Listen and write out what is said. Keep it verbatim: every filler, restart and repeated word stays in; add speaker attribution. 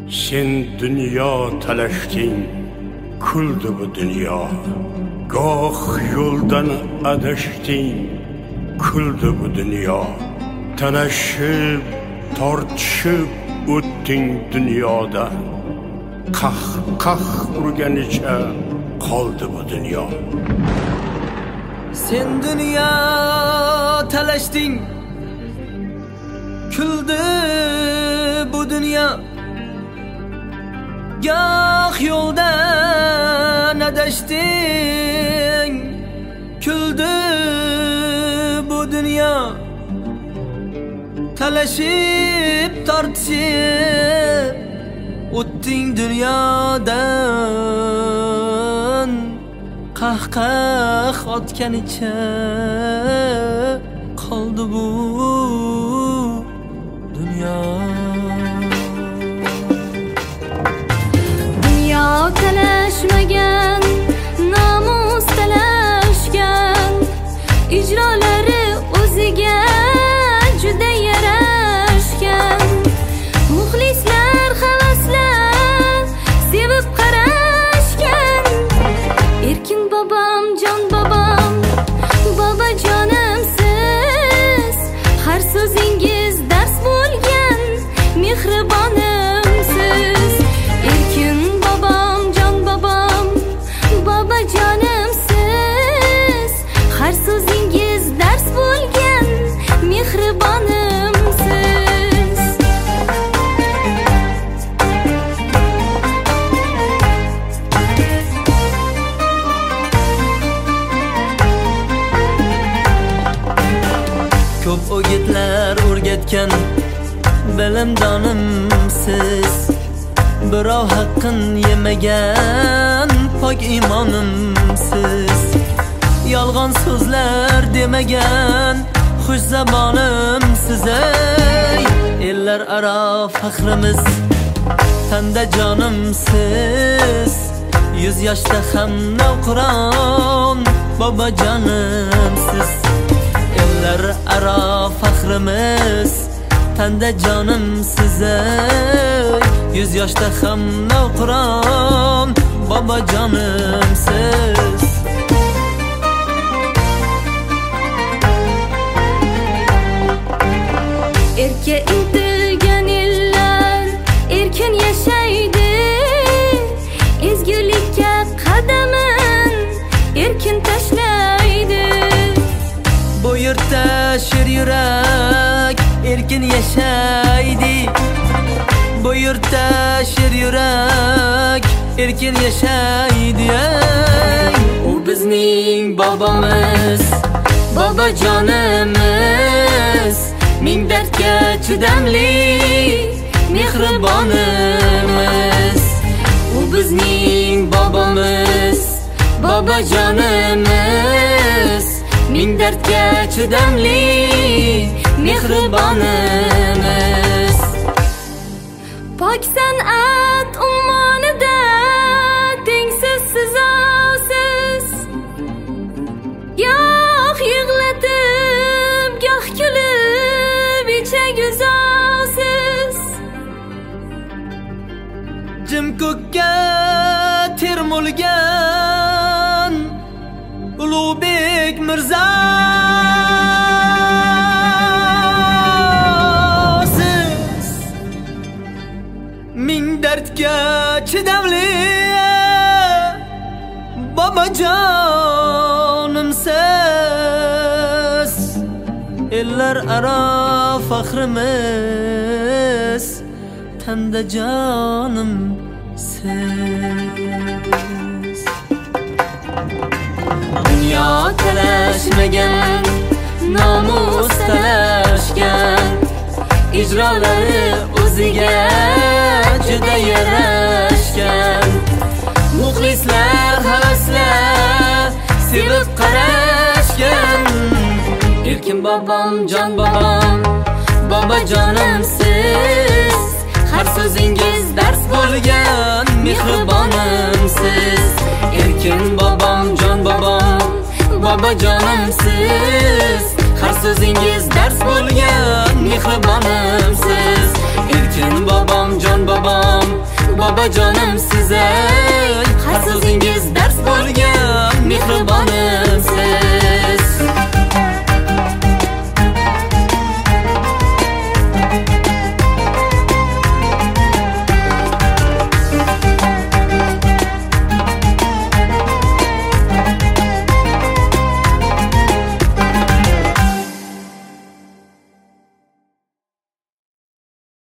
Speaker 1: Sen dünya talaşding, kuldi bu dünya. Goh yo'ldan adashding, kuldi bu dünya. Talashib, tortishib o'tding dunyoda. Qah qah urganicha qoldi bu dünya.
Speaker 2: Sen dünya talashding, kuldi bu dünya. Goh yo'ldan adashding, kuldi bu dünya. Talashib tortishib o'tding dunyodan. Qah qah otganicha qoldi bu dünya.
Speaker 3: Dünya talashmagan, namus talashgan, ijrolari o'ziga juda yarashgan. Muxlislar havaslar sevib qarashgan. Erkin bobom, jon bobom, bobojonimsiz. Har so'zingiz dars bo'lgan mehribonimsiz. Erkin bobom, jon bobom, bobojonimsiz. Har so'zingiz dars bo'lgan mehribonimsiz.
Speaker 2: Ko'p o'gitlar o'rgatgan bilimdonimsiz. Birov haqqin yemagan pok iymonimsiz. Yolg'on so'zlar demagan xush zabonimsiz. Ey ellar aro faxrimiz, tanda jonimsiz. Yuz yoshda ham navqiron bobojonimsiz. Ellar aro faxrimiz, tanda jonimsiz. Ey yuz yoshda ham navqiron bobojonimsiz.
Speaker 3: Erka intilgan ellar erkin yashaydi. Ezgulikka qadamin erkin tashlaydi.
Speaker 2: Bu yurtda shir yurak erkin yashaydi. Bu yurtda shir yurak erkin yashaydi. U bizning bobomiz, bobojonimiz. Ming dardga chidamli mehribonimiz. U bizning bobomiz, bobojonimiz. Ming dardga chidamli mehribonimiz.
Speaker 3: Pok san'at ummonida tengsiz sizosiz. Goh yig'latib, goh kulib ichaguzosiz.
Speaker 2: Jim ko'kka termulgan Ulug'bek mirzosiz. Ming dardga chidamli bobojonimsiz. Ellar aro faxrimiz, tanda jonimsiz. Dünya talashmagan, namus talashgan, ijrolari o'ziga juda yarashgan. Muxlislar havaslar sevib qarashgan. Erkin bobom, jon bobom, bobojonimsiz. Har so'zingiz dars bo'lgan mehribonimsiz. Erkin bobom, jon bobom, bobojonimsiz. Har so'zingiz dars bo'lgan mehribonimsiz. Erkin bobom, jon bobom, bobojonim siz ey, har so'zingiz dars bo'lgan